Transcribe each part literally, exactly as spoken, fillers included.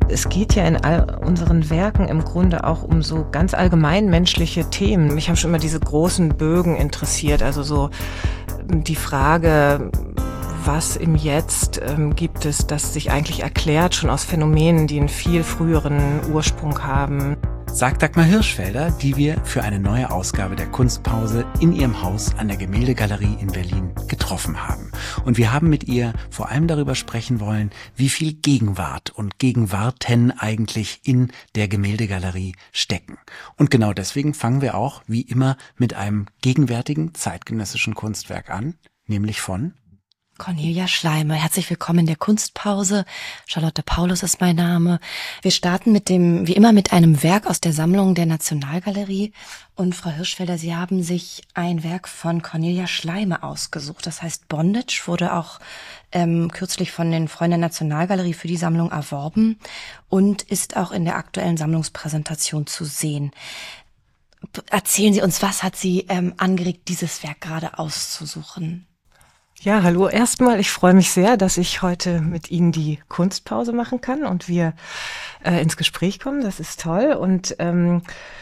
Es geht ja in all unseren Werken im Grunde auch um so ganz allgemein menschliche Themen. Mich haben schon immer diese großen Bögen interessiert, also so die Frage, was im Jetzt ähm, gibt es, das sich eigentlich erklärt, schon aus Phänomenen, die einen viel früheren Ursprung haben. Sagt Dagmar Hirschfelder, die wir für eine neue Ausgabe der Kunstpause in ihrem Haus an der Gemäldegalerie in Berlin getroffen haben. Und wir haben mit ihr vor allem darüber sprechen wollen, wie viel Gegenwart und Gegenwarten eigentlich in der Gemäldegalerie stecken. Und genau deswegen fangen wir auch, wie immer, mit einem gegenwärtigen zeitgenössischen Kunstwerk an, nämlich von Cornelia Schleimer. Herzlich willkommen in der Kunstpause. Charlotte Paulus ist mein Name. Wir starten mit dem, wie immer, mit einem Werk aus der Sammlung der Nationalgalerie. Und Frau Hirschfelder, Sie haben sich ein Werk von Cornelia Schleimer ausgesucht. Das heißt Bondage, wurde auch ähm, kürzlich von den Freunden der Nationalgalerie für die Sammlung erworben und ist auch in der aktuellen Sammlungspräsentation zu sehen. Erzählen Sie uns, was hat Sie ähm, angeregt, dieses Werk gerade auszusuchen? Ja, hallo erstmal. Ich freue mich sehr, dass ich heute mit Ihnen die Kunstpause machen kann und wir äh, ins Gespräch kommen. Das ist toll. Und ähm,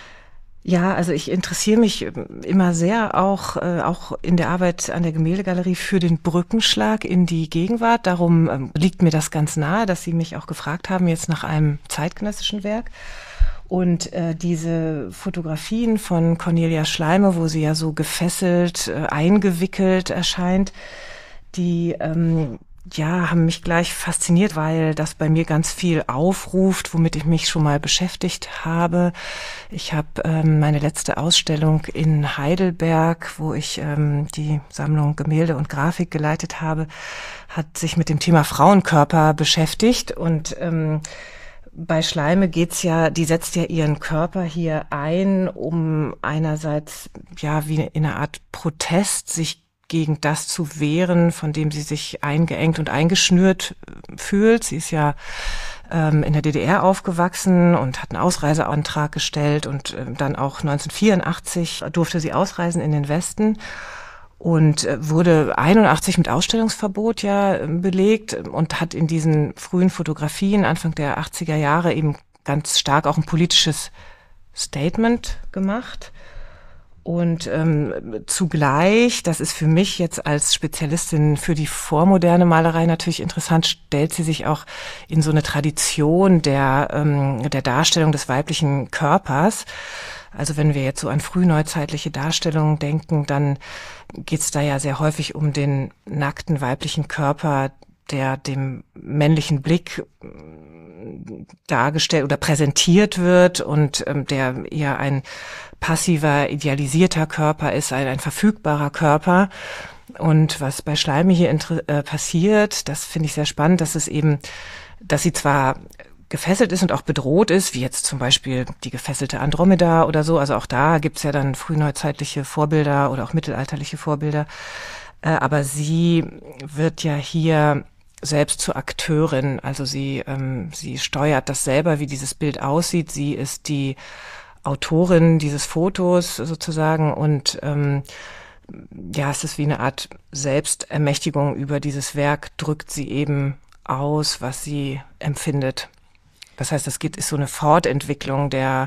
ja, also ich interessiere mich immer sehr auch äh, auch in der Arbeit an der Gemäldegalerie für den Brückenschlag in die Gegenwart. Darum ähm, liegt mir das ganz nahe, dass Sie mich auch gefragt haben jetzt nach einem zeitgenössischen Werk. Und äh, diese Fotografien von Cornelia Schleimer, wo sie ja so gefesselt, äh, eingewickelt erscheint, die ähm, ja haben mich gleich fasziniert, weil das bei mir ganz viel aufruft, womit ich mich schon mal beschäftigt habe. Ich habe ähm, meine letzte Ausstellung in Heidelberg, wo ich ähm, die Sammlung Gemälde und Grafik geleitet habe, hat sich mit dem Thema Frauenkörper beschäftigt und ähm, bei Schleime geht's ja, die setzt ja ihren Körper hier ein, um einerseits ja wie in einer Art Protest sich gegen das zu wehren, von dem sie sich eingeengt und eingeschnürt fühlt. Sie ist ja ähm, in der D D R aufgewachsen und hat einen Ausreiseantrag gestellt und äh, dann auch neunzehnhundertvierundachtzig durfte sie ausreisen in den Westen. Und wurde einundachtzig mit Ausstellungsverbot ja belegt und hat in diesen frühen Fotografien Anfang der achtziger Jahre eben ganz stark auch ein politisches Statement gemacht. Und ähm, zugleich, das ist für mich jetzt als Spezialistin für die vormoderne Malerei natürlich interessant, stellt sie sich auch in so eine Tradition der ähm, der Darstellung des weiblichen Körpers. Also wenn wir jetzt so an frühneuzeitliche Darstellungen denken, dann geht's da ja sehr häufig um den nackten weiblichen Körper, der dem männlichen Blick dargestellt oder präsentiert wird und ähm, der eher ein passiver, idealisierter Körper ist, ein, ein verfügbarer Körper. Und was bei Schleime hier äh, passiert, das finde ich sehr spannend, dass es eben, dass sie zwar gefesselt ist und auch bedroht ist, wie jetzt zum Beispiel die gefesselte Andromeda oder so. Also auch da gibt's ja dann frühneuzeitliche Vorbilder oder auch mittelalterliche Vorbilder. Äh, aber sie wird ja hier selbst zur Akteurin. Also sie, ähm, sie steuert das selber, wie dieses Bild aussieht. Sie ist die Autorin dieses Fotos sozusagen und ähm, ja, es ist wie eine Art Selbstermächtigung über dieses Werk, drückt sie eben aus, was sie empfindet. Das heißt, es geht, ist so eine Fortentwicklung der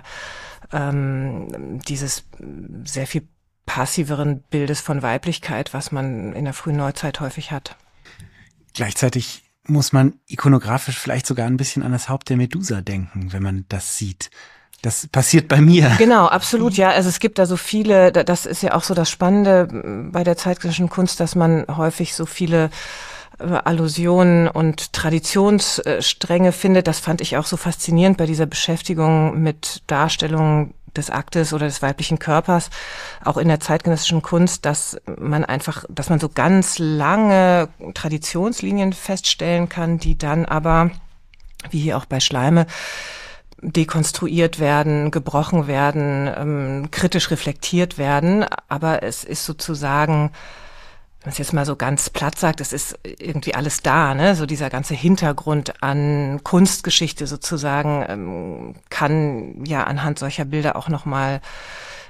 ähm, dieses sehr viel passiveren Bildes von Weiblichkeit, was man in der frühen Neuzeit häufig hat. Gleichzeitig muss man ikonografisch vielleicht sogar ein bisschen an das Haupt der Medusa denken, wenn man das sieht. Das passiert bei mir. Genau, absolut, ja. Also es gibt da so viele, das ist ja auch so das Spannende bei der zeitgenössischen Kunst, dass man häufig so viele Allusionen und Traditionsstränge findet. Das fand ich auch so faszinierend bei dieser Beschäftigung mit Darstellungen des Aktes oder des weiblichen Körpers, auch in der zeitgenössischen Kunst, dass man einfach, dass man so ganz lange Traditionslinien feststellen kann, die dann aber, wie hier auch bei Schleime, dekonstruiert werden, gebrochen werden, ähm, kritisch reflektiert werden. Aber es ist sozusagen, wenn man es jetzt mal so ganz platt sagt, es ist irgendwie alles da, ne? So dieser ganze Hintergrund an Kunstgeschichte sozusagen ähm, kann ja anhand solcher Bilder auch nochmal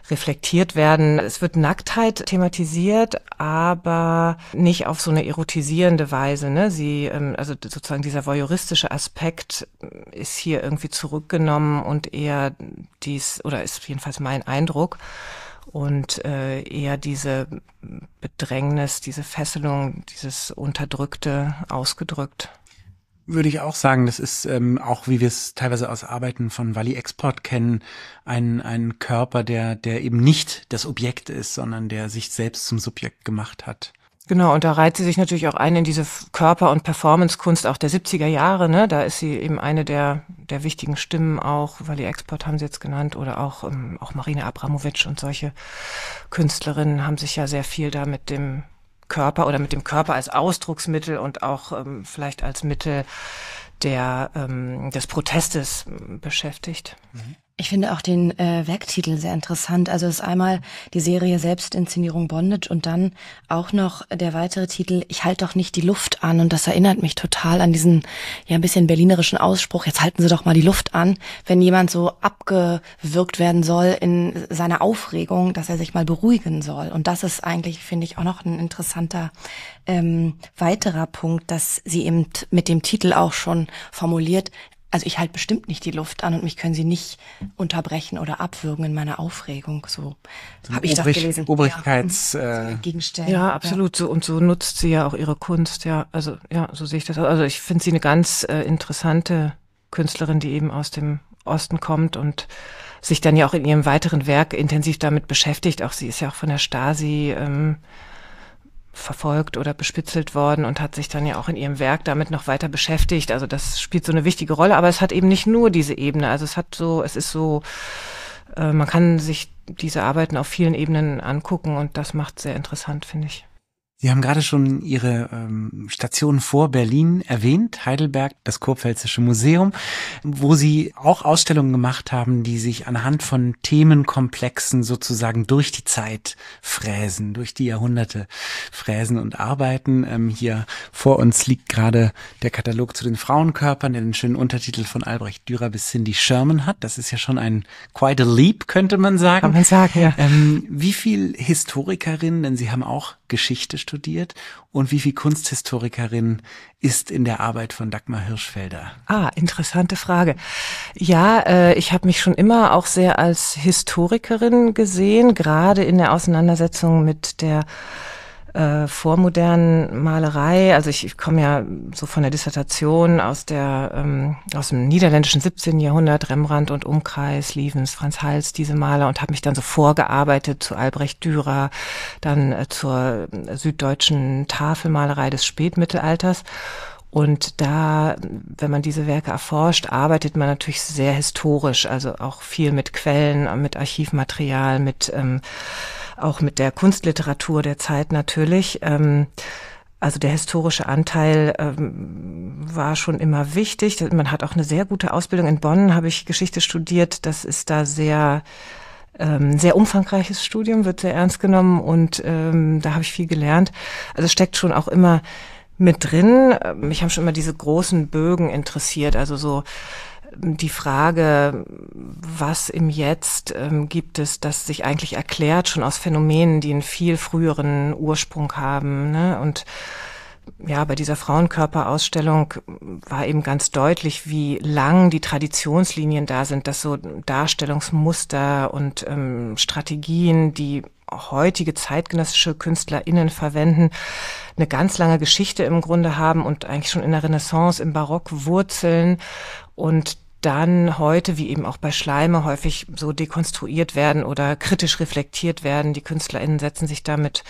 reflektiert werden. Es wird Nacktheit thematisiert, aber nicht auf so eine erotisierende Weise, ne? Sie, ähm, also sozusagen dieser voyeuristische Aspekt ist hier irgendwie zurückgenommen und eher dies, oder ist jedenfalls mein Eindruck, und äh, eher diese Bedrängnis, diese Fesselung, dieses Unterdrückte ausgedrückt. Würde ich auch sagen, das ist ähm, auch, wie wir es teilweise aus Arbeiten von Wally Export kennen, ein ein Körper, der der eben nicht das Objekt ist, sondern der sich selbst zum Subjekt gemacht hat. Genau, und da reiht sie sich natürlich auch ein in diese Körper- und Performancekunst auch der siebziger Jahre, ne? Da ist sie eben eine der der wichtigen Stimmen auch, Wally Export haben sie jetzt genannt, oder auch ähm, auch Marina Abramovic und solche Künstlerinnen haben sich ja sehr viel da mit dem Körper oder mit dem Körper als Ausdrucksmittel und auch ähm, vielleicht als Mittel der ähm, des Protestes äh, beschäftigt. Ich finde auch den äh, Werktitel sehr interessant. Also es ist einmal die Serie Selbstinszenierung Bondage und dann auch noch der weitere Titel Ich halte doch nicht die Luft an. Und das erinnert mich total an diesen ja ein bisschen berlinerischen Ausspruch, jetzt halten Sie doch mal die Luft an, wenn jemand so abgewürgt werden soll in seiner Aufregung, dass er sich mal beruhigen soll. Und das ist eigentlich, finde ich, auch noch ein interessanter ähm, weiterer Punkt, dass sie eben t- mit dem Titel auch schon formuliert, also ich halte bestimmt nicht die Luft an und mich können Sie nicht unterbrechen oder abwürgen in meiner Aufregung. So, so habe ich das gelesen. Obrigkeits ja. äh, Gegenstellen. Ja, absolut. So, und so nutzt sie ja auch ihre Kunst. Ja, also ja, so sehe ich das. Also ich finde sie eine ganz äh, interessante Künstlerin, die eben aus dem Osten kommt und sich dann ja auch in ihrem weiteren Werk intensiv damit beschäftigt. Auch sie ist ja auch von der Stasi ähm, verfolgt oder bespitzelt worden und hat sich dann ja auch in ihrem Werk damit noch weiter beschäftigt. Also das spielt so eine wichtige Rolle, aber es hat eben nicht nur diese Ebene. Also es hat so, es ist so, äh, man kann sich diese Arbeiten auf vielen Ebenen angucken und das macht sehr interessant, finde ich. Sie haben gerade schon Ihre ähm, Station vor Berlin erwähnt, Heidelberg, das Kurpfälzische Museum, wo Sie auch Ausstellungen gemacht haben, die sich anhand von Themenkomplexen sozusagen durch die Zeit fräsen, durch die Jahrhunderte fräsen und arbeiten. Ähm, hier vor uns liegt gerade der Katalog zu den Frauenkörpern, der den schönen Untertitel von Albrecht Dürer bis Cindy Sherman hat. Das ist ja schon ein quite a leap, könnte man sagen. Kann man sagen, ja. Ähm, wie viel Historikerin, denn Sie haben auch Geschichte studiert, und wie viel Kunsthistorikerin ist in der Arbeit von Dagmar Hirschfelder? Ah, interessante Frage. Ja, äh, ich habe mich schon immer auch sehr als Historikerin gesehen, gerade in der Auseinandersetzung mit der äh, vormodernen Malerei. Also ich, ich komme ja so von der Dissertation aus der ähm, aus dem niederländischen siebzehnten Jahrhundert, Rembrandt und Umkreis, Lievens, Franz Hals, diese Maler, und habe mich dann so vorgearbeitet zu Albrecht Dürer, dann äh, zur süddeutschen Tafelmalerei des Spätmittelalters. Und da, wenn man diese Werke erforscht, arbeitet man natürlich sehr historisch, also auch viel mit Quellen, mit Archivmaterial, mit ähm, auch mit der Kunstliteratur der Zeit natürlich. Ähm, also der historische Anteil ähm, war schon immer wichtig. Man hat auch eine sehr gute Ausbildung in Bonn, habe ich Geschichte studiert. Das ist da sehr ähm, sehr umfangreiches Studium, wird sehr ernst genommen, und ähm, da habe ich viel gelernt. Also es steckt schon auch immer mit drin. Mich haben schon immer diese großen Bögen interessiert, also so die Frage, was im Jetzt ähm, gibt es, das sich eigentlich erklärt schon aus Phänomenen, die einen viel früheren Ursprung haben, ne? Und ja, bei dieser Frauenkörperausstellung war eben ganz deutlich, wie lang die Traditionslinien da sind, dass so Darstellungsmuster und ähm, Strategien, die heutige zeitgenössische KünstlerInnen verwenden, eine ganz lange Geschichte im Grunde haben und eigentlich schon in der Renaissance, im Barock wurzeln und dann heute, wie eben auch bei Schleime, häufig so dekonstruiert werden oder kritisch reflektiert werden. Die KünstlerInnen setzen sich damit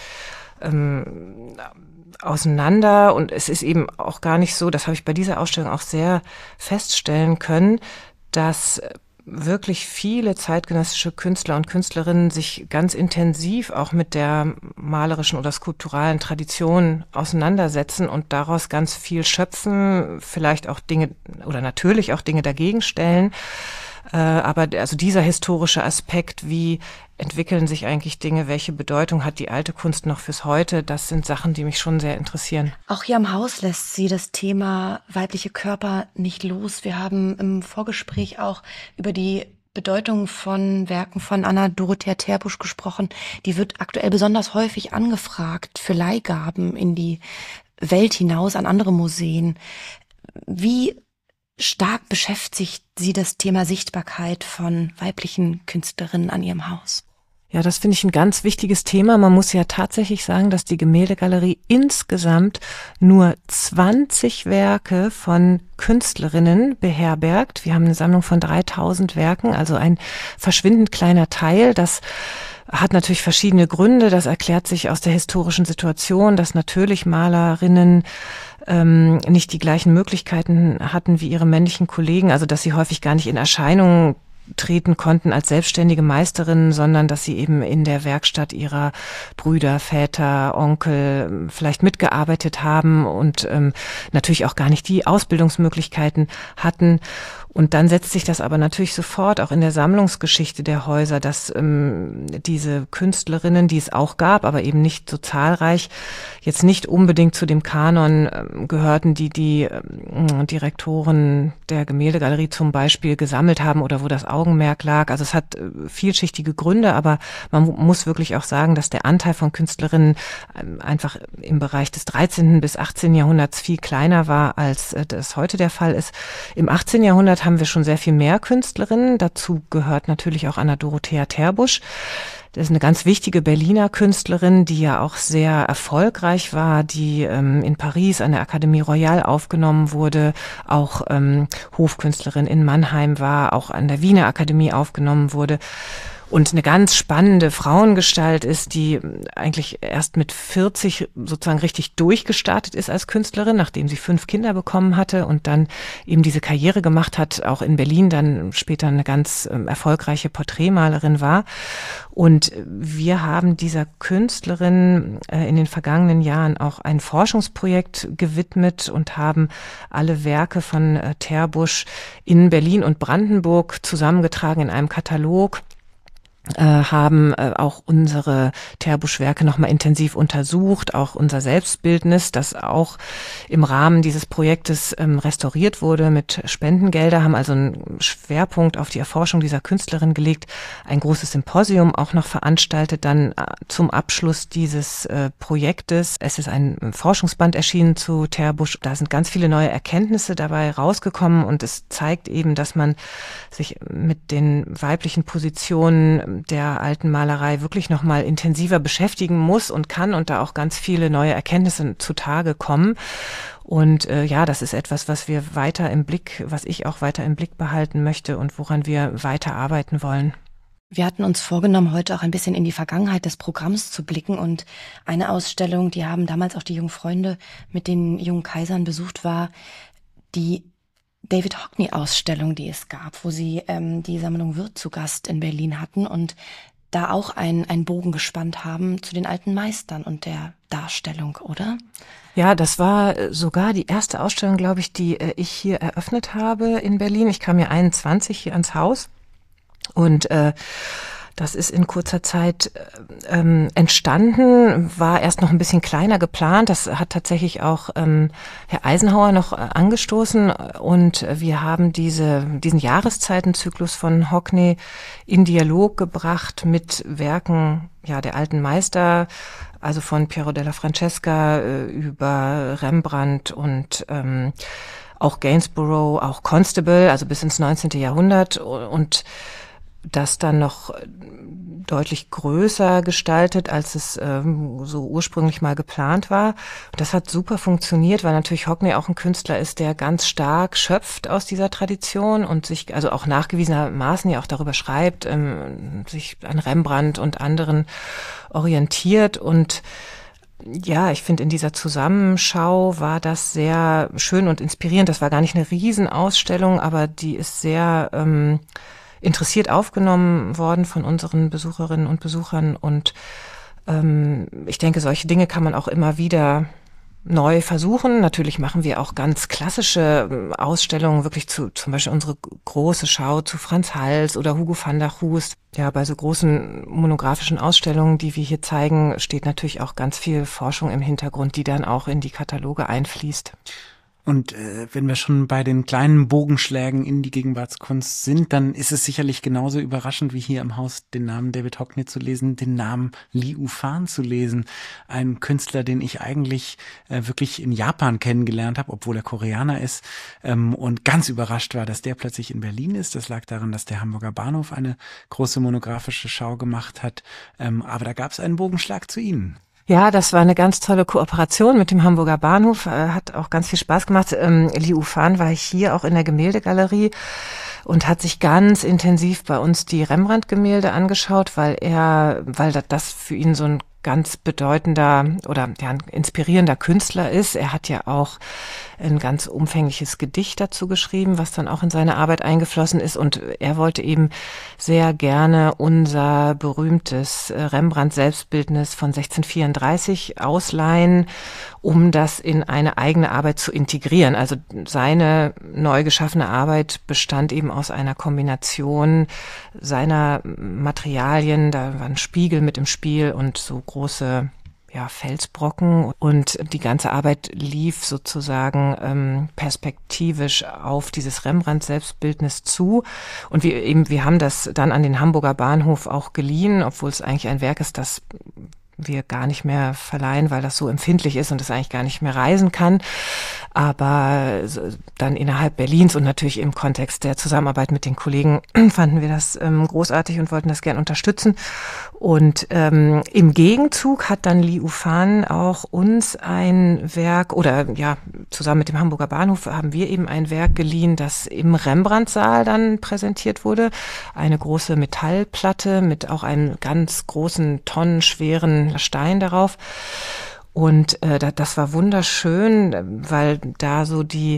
ähm, auseinander, und es ist eben auch gar nicht so, das habe ich bei dieser Ausstellung auch sehr feststellen können, dass wirklich viele zeitgenössische Künstler und Künstlerinnen sich ganz intensiv auch mit der malerischen oder skulpturalen Tradition auseinandersetzen und daraus ganz viel schöpfen, vielleicht auch Dinge oder natürlich auch Dinge dagegen stellen. Äh, aber also dieser historische Aspekt, wie entwickeln sich eigentlich Dinge, welche Bedeutung hat die alte Kunst noch fürs Heute, das sind Sachen, die mich schon sehr interessieren. Auch hier am Haus lässt sie das Thema weibliche Körper nicht los. Wir haben im Vorgespräch auch über die Bedeutung von Werken von Anna Dorothea Terbusch gesprochen. Die wird aktuell besonders häufig angefragt für Leihgaben in die Welt hinaus an andere Museen. Wie stark beschäftigt Sie das Thema Sichtbarkeit von weiblichen Künstlerinnen an Ihrem Haus? Ja, das finde ich ein ganz wichtiges Thema. Man muss ja tatsächlich sagen, dass die Gemäldegalerie insgesamt nur zwanzig Werke von Künstlerinnen beherbergt. Wir haben eine Sammlung von dreitausend Werken, also ein verschwindend kleiner Teil. Das hat natürlich verschiedene Gründe. Das erklärt sich aus der historischen Situation, dass natürlich Malerinnen ähm, nicht die gleichen Möglichkeiten hatten wie ihre männlichen Kollegen, also dass sie häufig gar nicht in Erscheinung treten konnten als selbstständige Meisterinnen, sondern dass sie eben in der Werkstatt ihrer Brüder, Väter, Onkel vielleicht mitgearbeitet haben und ähm, natürlich auch gar nicht die Ausbildungsmöglichkeiten hatten. Und dann setzt sich das aber natürlich sofort auch in der Sammlungsgeschichte der Häuser, dass ähm, diese Künstlerinnen, die es auch gab, aber eben nicht so zahlreich, jetzt nicht unbedingt zu dem Kanon ähm, gehörten, die die ähm, Direktoren der Gemäldegalerie zum Beispiel gesammelt haben oder wo das Augenmerk lag. Also es hat äh, vielschichtige Gründe, aber man muss wirklich auch sagen, dass der Anteil von Künstlerinnen ähm, einfach im Bereich des dreizehnten bis achtzehnten Jahrhunderts viel kleiner war, als äh, das heute der Fall ist. Im achtzehnten Jahrhundert haben wir schon sehr viel mehr Künstlerinnen. Dazu gehört natürlich auch Anna Dorothea Terbusch. Das ist eine ganz wichtige Berliner Künstlerin, die ja auch sehr erfolgreich war, die ähm, in Paris an der Akademie Royale aufgenommen wurde, auch ähm, Hofkünstlerin in Mannheim war, auch an der Wiener Akademie aufgenommen wurde. Und eine ganz spannende Frauengestalt ist, die eigentlich erst mit vierzig sozusagen richtig durchgestartet ist als Künstlerin, nachdem sie fünf Kinder bekommen hatte und dann eben diese Karriere gemacht hat, auch in Berlin dann später eine ganz ähm, erfolgreiche Porträtmalerin war. Und wir haben dieser Künstlerin äh, in den vergangenen Jahren auch ein Forschungsprojekt gewidmet und haben alle Werke von äh, Terbusch in Berlin und Brandenburg zusammengetragen in einem Katalog. Äh, haben äh, auch unsere Terbusch-Werke nochmal intensiv untersucht, auch unser Selbstbildnis, das auch im Rahmen dieses Projektes ähm, restauriert wurde mit Spendengelder, haben also einen Schwerpunkt auf die Erforschung dieser Künstlerin gelegt, ein großes Symposium auch noch veranstaltet, dann äh, zum Abschluss dieses äh, Projektes. Es ist ein Forschungsband erschienen zu Terbusch, da sind ganz viele neue Erkenntnisse dabei rausgekommen und es zeigt eben, dass man sich mit den weiblichen Positionen der alten Malerei wirklich noch mal intensiver beschäftigen muss und kann und da auch ganz viele neue Erkenntnisse zutage kommen. Und äh, ja, das ist etwas, was wir weiter im Blick, was ich auch weiter im Blick behalten möchte und woran wir weiter arbeiten wollen. Wir hatten uns vorgenommen, heute auch ein bisschen in die Vergangenheit des Programms zu blicken und eine Ausstellung, die haben damals auch die jungen Freunde mit den jungen Kaisern besucht, war die David Hockney-Ausstellung, die es gab, wo sie ähm, die Sammlung Wirth zu Gast in Berlin hatten und da auch ein, einen Bogen gespannt haben zu den alten Meistern und der Darstellung, oder? Ja, das war sogar die erste Ausstellung, glaube ich, die äh, ich hier eröffnet habe in Berlin. Ich kam ja einundzwanzig hier ans Haus und äh, das ist in kurzer Zeit ähm, entstanden, war erst noch ein bisschen kleiner geplant. Das hat tatsächlich auch ähm, Herr Eisenhower noch äh, angestoßen und wir haben diese diesen Jahreszeitenzyklus von Hockney in Dialog gebracht mit Werken ja der alten Meister, also von Piero della Francesca äh, über Rembrandt und ähm, auch Gainsborough, auch Constable, also bis ins neunzehnte Jahrhundert und das dann noch deutlich größer gestaltet, als es ähm, so ursprünglich mal geplant war. Und das hat super funktioniert, weil natürlich Hockney auch ein Künstler ist, der ganz stark schöpft aus dieser Tradition und sich also auch nachgewiesenermaßen ja auch darüber schreibt, ähm, sich an Rembrandt und anderen orientiert. Und ja, ich finde, in dieser Zusammenschau war das sehr schön und inspirierend. Das war gar nicht eine Riesenausstellung, aber die ist sehr ähm, interessiert aufgenommen worden von unseren Besucherinnen und Besuchern und ähm, ich denke, solche Dinge kann man auch immer wieder neu versuchen. Natürlich machen wir auch ganz klassische Ausstellungen, wirklich zu zum Beispiel unsere große Schau zu Franz Hals oder Hugo van der Goes. Ja, bei so großen monografischen Ausstellungen, die wir hier zeigen, steht natürlich auch ganz viel Forschung im Hintergrund, die dann auch in die Kataloge einfließt. Und äh, wenn wir schon bei den kleinen Bogenschlägen in die Gegenwartskunst sind, dann ist es sicherlich genauso überraschend wie hier im Haus den Namen David Hockney zu lesen, den Namen Lee Ufan zu lesen. Ein Künstler, den ich eigentlich äh, wirklich in Japan kennengelernt habe, obwohl er Koreaner ist, ähm, und ganz überrascht war, dass der plötzlich in Berlin ist. Das lag daran, dass der Hamburger Bahnhof eine große monografische Schau gemacht hat. Ähm, aber da gab es einen Bogenschlag zu Ihnen. Ja, das war eine ganz tolle Kooperation mit dem Hamburger Bahnhof, äh, hat auch ganz viel Spaß gemacht. Ähm, Lee Ufan war hier auch in der Gemäldegalerie und hat sich ganz intensiv bei uns die Rembrandt-Gemälde angeschaut, weil er, weil das für ihn so ein ganz bedeutender oder ja, ein inspirierender Künstler ist. Er hat ja auch ein ganz umfängliches Gedicht dazu geschrieben, was dann auch in seine Arbeit eingeflossen ist. Und er wollte eben sehr gerne unser berühmtes Rembrandt-Selbstbildnis von sechzehnhundertvierunddreißig ausleihen, um das in eine eigene Arbeit zu integrieren. Also seine neu geschaffene Arbeit bestand eben aus einer Kombination seiner Materialien. Da war ein Spiegel mit im Spiel und so große ja, Felsbrocken, und die ganze Arbeit lief sozusagen ähm, perspektivisch auf dieses Rembrandt-Selbstbildnis zu. Und wir eben, wir haben das dann an den Hamburger Bahnhof auch geliehen, obwohl es eigentlich ein Werk ist, das wir gar nicht mehr verleihen, weil das so empfindlich ist und es eigentlich gar nicht mehr reisen kann. Aber dann innerhalb Berlins und natürlich im Kontext der Zusammenarbeit mit den Kollegen fanden wir das ähm, großartig und wollten das gern unterstützen. Und ähm, im Gegenzug hat dann Lee Ufan auch uns ein Werk, oder ja, zusammen mit dem Hamburger Bahnhof haben wir eben ein Werk geliehen, das im Rembrandt-Saal dann präsentiert wurde. Eine große Metallplatte mit auch einem ganz großen, tonnenschweren Stein darauf. Und äh, das war wunderschön, weil da so die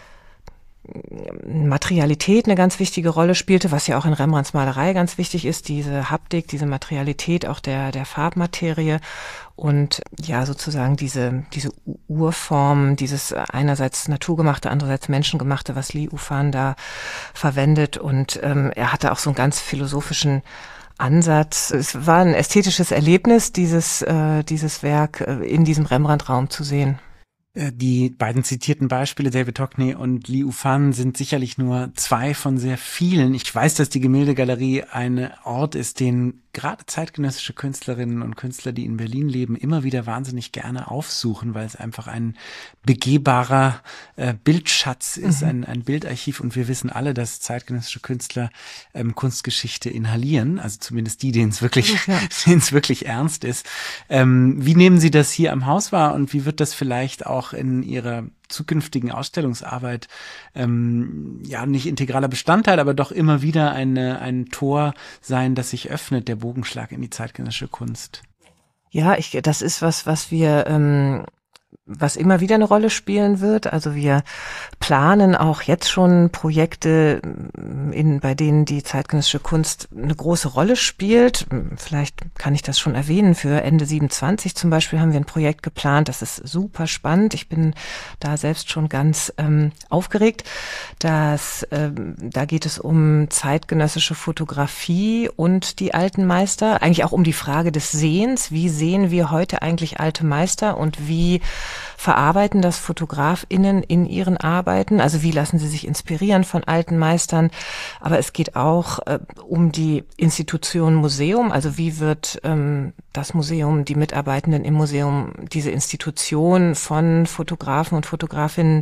Materialität eine ganz wichtige Rolle spielte, was ja auch in Rembrandts Malerei ganz wichtig ist, diese Haptik, diese Materialität auch der der Farbmaterie und ja sozusagen diese diese Urform, dieses einerseits naturgemachte, andererseits menschengemachte, was Lee Ufan da verwendet. Und ähm, er hatte auch so einen ganz philosophischen Ansatz. Es war ein ästhetisches Erlebnis, dieses äh, dieses Werk äh, in diesem Rembrandt-Raum zu sehen. Die beiden zitierten Beispiele, David Hockney und Lee Ufan, sind sicherlich nur zwei von sehr vielen. Ich weiß, dass die Gemäldegalerie ein Ort ist, den gerade zeitgenössische Künstlerinnen und Künstler, die in Berlin leben, immer wieder wahnsinnig gerne aufsuchen, weil es einfach ein begehbarer äh, Bildschatz ist, mhm. ein, ein Bildarchiv. Und wir wissen alle, dass zeitgenössische Künstler ähm, Kunstgeschichte inhalieren, also zumindest die, denen es wirklich, ja. denen es wirklich ernst ist. Ähm, wie nehmen Sie das hier am Haus wahr und wie wird das vielleicht auch in Ihrer zukünftigen Ausstellungsarbeit ähm, ja nicht integraler Bestandteil, aber doch immer wieder eine, ein Tor sein, das sich öffnet, der Bogenschlag in die zeitgenössische Kunst? Ja, ich, das ist was, was wir ähm was immer wieder eine Rolle spielen wird. Also wir planen auch jetzt schon Projekte, in, bei denen die zeitgenössische Kunst eine große Rolle spielt. Vielleicht kann ich das schon erwähnen. Für Ende siebenundzwanzig zum Beispiel haben wir ein Projekt geplant. Das ist super spannend. Ich bin da selbst schon ganz ähm, aufgeregt. Das, ähm, da geht es um zeitgenössische Fotografie und die alten Meister. Eigentlich auch um die Frage des Sehens. Wie sehen wir heute eigentlich alte Meister und wie verarbeiten das FotografInnen in ihren Arbeiten? Also wie lassen sie sich inspirieren von alten Meistern? Aber es geht auch äh, um die Institution Museum. Also wie wird ähm, das Museum, die Mitarbeitenden im Museum, diese Institution von Fotografen und Fotografinnen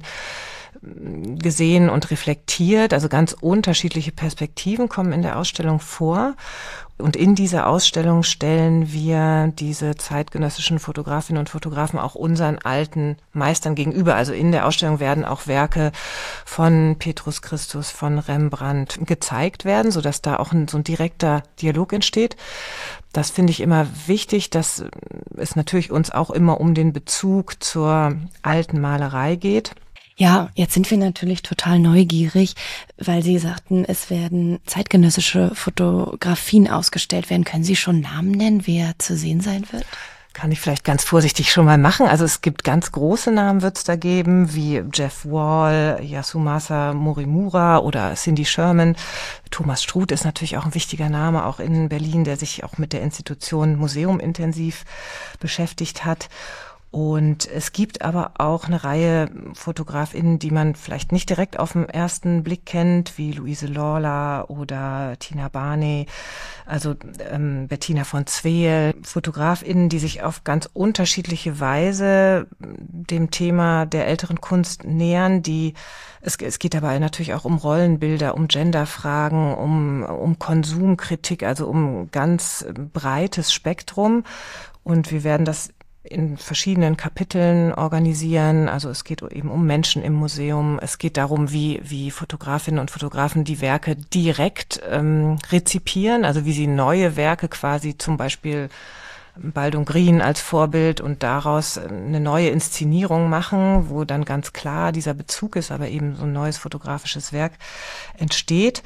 gesehen und reflektiert. Also ganz unterschiedliche Perspektiven kommen in der Ausstellung vor. Und in dieser Ausstellung stellen wir diese zeitgenössischen Fotografinnen und Fotografen auch unseren alten Meistern gegenüber. Also in der Ausstellung werden auch Werke von Petrus Christus, von Rembrandt gezeigt werden, sodass da auch ein, so ein direkter Dialog entsteht. Das finde ich immer wichtig, dass es natürlich uns auch immer um den Bezug zur alten Malerei geht. Ja, jetzt sind wir natürlich total neugierig, weil Sie sagten, es werden zeitgenössische Fotografien ausgestellt werden. Können Sie schon Namen nennen, wer zu sehen sein wird? Kann ich vielleicht ganz vorsichtig schon mal machen. Also es gibt ganz große Namen, wird es da geben, wie Jeff Wall, Yasumasa Morimura oder Cindy Sherman. Thomas Struth ist natürlich auch ein wichtiger Name, auch in Berlin, der sich auch mit der Institution Museum intensiv beschäftigt hat. Und es gibt aber auch eine Reihe FotografInnen, die man vielleicht nicht direkt auf den ersten Blick kennt, wie Luise Lorla oder Tina Barney, also ähm, Bettina von Zweel, FotografInnen, die sich auf ganz unterschiedliche Weise dem Thema der älteren Kunst nähern, die es, es geht dabei natürlich auch um Rollenbilder, um Genderfragen, um, um Konsumkritik, also um ganz breites Spektrum. Und wir werden das in verschiedenen Kapiteln organisieren. Also es geht eben um Menschen im Museum. Es geht darum, wie, wie Fotografinnen und Fotografen die Werke direkt ähm, rezipieren, also wie sie neue Werke quasi, zum Beispiel Baldung Grien als Vorbild, und daraus eine neue Inszenierung machen, wo dann ganz klar dieser Bezug ist, aber eben so ein neues fotografisches Werk entsteht.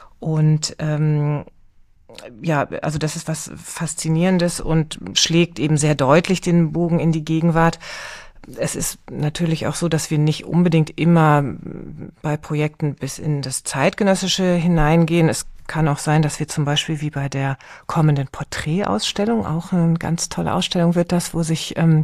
Und ähm, ja, also das ist was Faszinierendes und schlägt eben sehr deutlich den Bogen in die Gegenwart. Es ist natürlich auch so, dass wir nicht unbedingt immer bei Projekten bis in das Zeitgenössische hineingehen. Es kann auch sein, dass wir zum Beispiel wie bei der kommenden Porträtausstellung, auch eine ganz tolle Ausstellung wird das, wo sich ähm,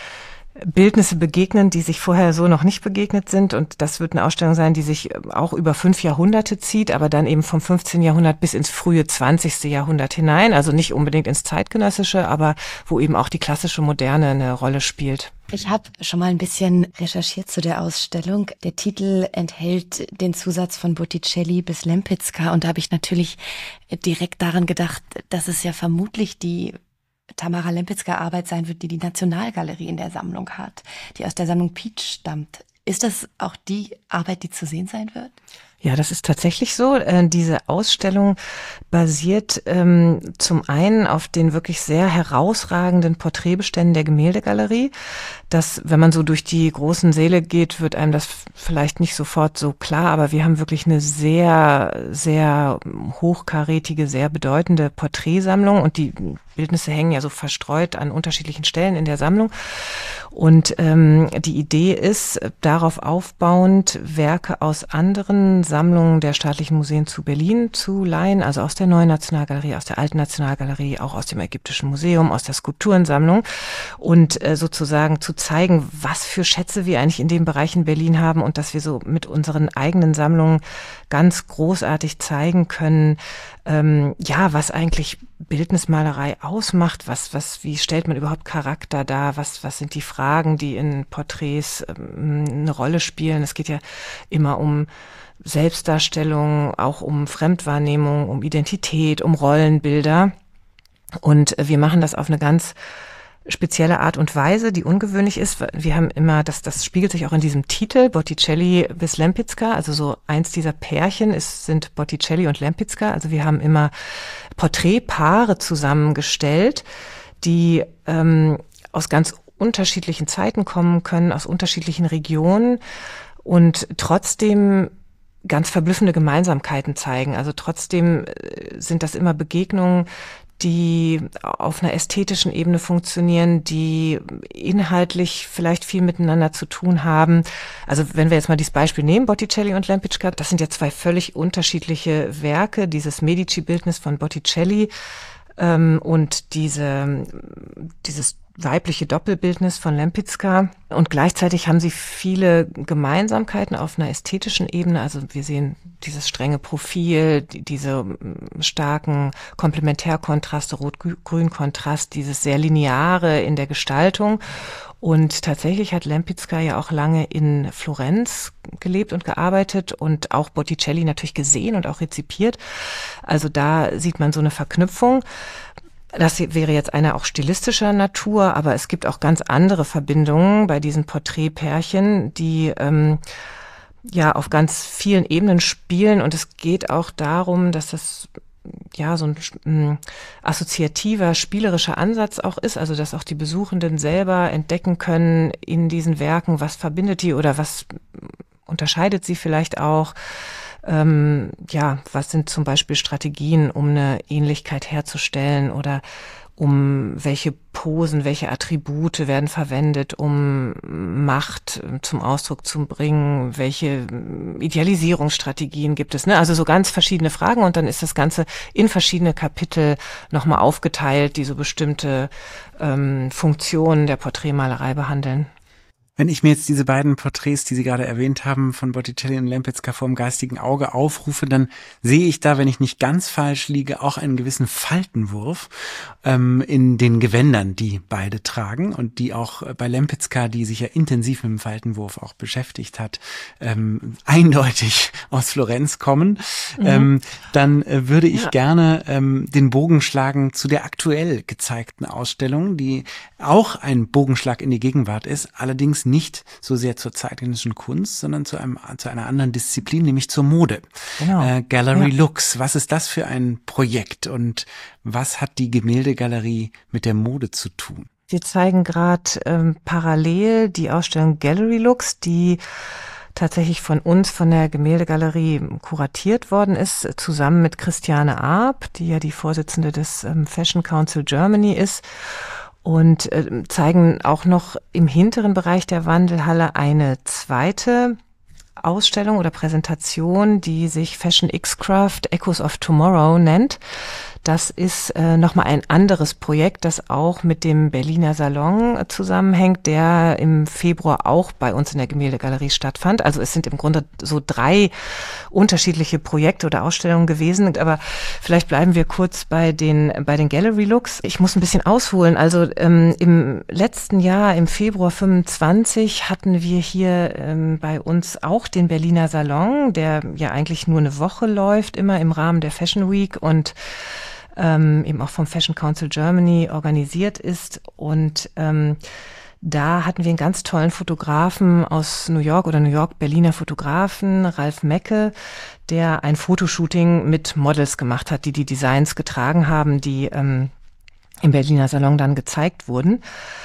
Bildnisse begegnen, die sich vorher so noch nicht begegnet sind. Und das wird eine Ausstellung sein, die sich auch über fünf Jahrhunderte zieht, aber dann eben vom fünfzehnten Jahrhundert bis ins frühe zwanzigste Jahrhundert hinein. Also nicht unbedingt ins Zeitgenössische, aber wo eben auch die klassische Moderne eine Rolle spielt. Ich habe schon mal ein bisschen recherchiert zu der Ausstellung. Der Titel enthält den Zusatz von Botticelli bis Lempicka. Und da habe ich natürlich direkt daran gedacht, dass es ja vermutlich die Tamara Lempicka Arbeit sein wird, die die Nationalgalerie in der Sammlung hat, die aus der Sammlung Pietsch stammt. Ist das auch die Arbeit, die zu sehen sein wird? Ja, das ist tatsächlich so. Äh, diese Ausstellung basiert ähm, zum einen auf den wirklich sehr herausragenden Porträtbeständen der Gemäldegalerie. Das, wenn man so durch die großen Säle geht, wird einem das vielleicht nicht sofort so klar, aber wir haben wirklich eine sehr, sehr hochkarätige, sehr bedeutende Porträtsammlung, und die Bildnisse hängen ja so verstreut an unterschiedlichen Stellen in der Sammlung. Und ähm, die Idee ist, darauf aufbauend Werke aus anderen Sammlungen der staatlichen Museen zu Berlin zu leihen, also aus der Neuen Nationalgalerie, aus der Alten Nationalgalerie, auch aus dem Ägyptischen Museum, aus der Skulpturensammlung, und äh, sozusagen zu zeigen, was für Schätze wir eigentlich in dem Bereich in Berlin haben, und dass wir so mit unseren eigenen Sammlungen ganz großartig zeigen können, ähm, ja, was eigentlich Bildnismalerei ausmacht, was, was, wie stellt man überhaupt Charakter dar, was, was sind die Fragen, die in Porträts ähm, eine Rolle spielen. Es geht ja immer um Selbstdarstellung, auch um Fremdwahrnehmung, um Identität, um Rollenbilder, und wir machen das auf eine ganz spezielle Art und Weise, die ungewöhnlich ist. Wir haben immer, das, das spiegelt sich auch in diesem Titel, Botticelli bis Lempicka, also so eins dieser Pärchen ist, sind Botticelli und Lempicka. Also wir haben immer Porträtpaare zusammengestellt, die ähm, aus ganz unterschiedlichen Zeiten kommen können, aus unterschiedlichen Regionen, und trotzdem ganz verblüffende Gemeinsamkeiten zeigen. Also trotzdem sind das immer Begegnungen, die auf einer ästhetischen Ebene funktionieren, die inhaltlich vielleicht viel miteinander zu tun haben. Also wenn wir jetzt mal dieses Beispiel nehmen, Botticelli und Lempicka, das sind ja zwei völlig unterschiedliche Werke. Dieses Medici-Bildnis von Botticelli ähm, und diese, dieses weibliche Doppelbildnis von Lempicka, und gleichzeitig haben sie viele Gemeinsamkeiten auf einer ästhetischen Ebene. Also wir sehen dieses strenge Profil, die, diese starken Komplementärkontraste, Rot-Grün-Kontrast, dieses sehr Lineare in der Gestaltung. Und tatsächlich hat Lempicka ja auch lange in Florenz gelebt und gearbeitet und auch Botticelli natürlich gesehen und auch rezipiert. Also da sieht man so eine Verknüpfung. Das wäre jetzt eine auch stilistischer Natur, aber es gibt auch ganz andere Verbindungen bei diesen Porträtpärchen, die ähm, ja auf ganz vielen Ebenen spielen, und es geht auch darum, dass das ja so ein ähm, assoziativer, spielerischer Ansatz auch ist, also dass auch die Besuchenden selber entdecken können in diesen Werken, was verbindet die oder was unterscheidet sie vielleicht auch. ähm, ja, was sind zum Beispiel Strategien, um eine Ähnlichkeit herzustellen oder um welche Posen, welche Attribute werden verwendet, um Macht zum Ausdruck zu bringen, welche Idealisierungsstrategien gibt es, ne? Also so ganz verschiedene Fragen und dann ist das Ganze in verschiedene Kapitel nochmal aufgeteilt, die so bestimmte ähm, Funktionen der Porträtmalerei behandeln. Wenn ich mir jetzt diese beiden Porträts, die Sie gerade erwähnt haben, von Botticelli und Lempicka vor dem geistigen Auge aufrufe, dann sehe ich da, wenn ich nicht ganz falsch liege, auch einen gewissen Faltenwurf ähm, in den Gewändern, die beide tragen und die auch bei Lempicka, die sich ja intensiv mit dem Faltenwurf auch beschäftigt hat, ähm, eindeutig aus Florenz kommen. Mhm. Ähm, dann äh, würde ich ja. gerne ähm, den Bogen schlagen zu der aktuell gezeigten Ausstellung, die auch ein Bogenschlag in die Gegenwart ist, allerdings nicht so sehr zur zeitgenössischen Kunst, sondern zu einem zu einer anderen Disziplin, nämlich zur Mode. Genau. Äh, Gallery ja. Lux. Was ist das für ein Projekt und was hat die Gemäldegalerie mit der Mode zu tun? Wir zeigen gerade ähm, parallel die Ausstellung Gallery Lux, die tatsächlich von uns, von der Gemäldegalerie kuratiert worden ist, zusammen mit Christiane Arp, die ja die Vorsitzende des ähm, Fashion Council Germany ist. Und äh, zeigen auch noch im hinteren Bereich der Wandelhalle eine zweite Ausstellung oder Präsentation, die sich Fashion X-Craft Echoes of Tomorrow nennt. Das ist äh, nochmal ein anderes Projekt, das auch mit dem Berliner Salon äh, zusammenhängt, der im Februar auch bei uns in der Gemäldegalerie stattfand. Also es sind im Grunde so drei unterschiedliche Projekte oder Ausstellungen gewesen. Aber vielleicht bleiben wir kurz bei den bei den Gallery Looks. Ich muss ein bisschen ausholen. Also ähm, im letzten Jahr, im Februar fünfundzwanzig, hatten wir hier ähm, bei uns auch den Berliner Salon, der ja eigentlich nur eine Woche läuft, immer im Rahmen der Fashion Week und ähm, eben auch vom Fashion Council Germany organisiert ist. Und ähm, da hatten wir einen ganz tollen Fotografen aus New York oder New York-Berliner Fotografen, Ralf Mecke, der ein Fotoshooting mit Models gemacht hat, die die Designs getragen haben, die ähm, im Berliner Salon dann gezeigt wurden.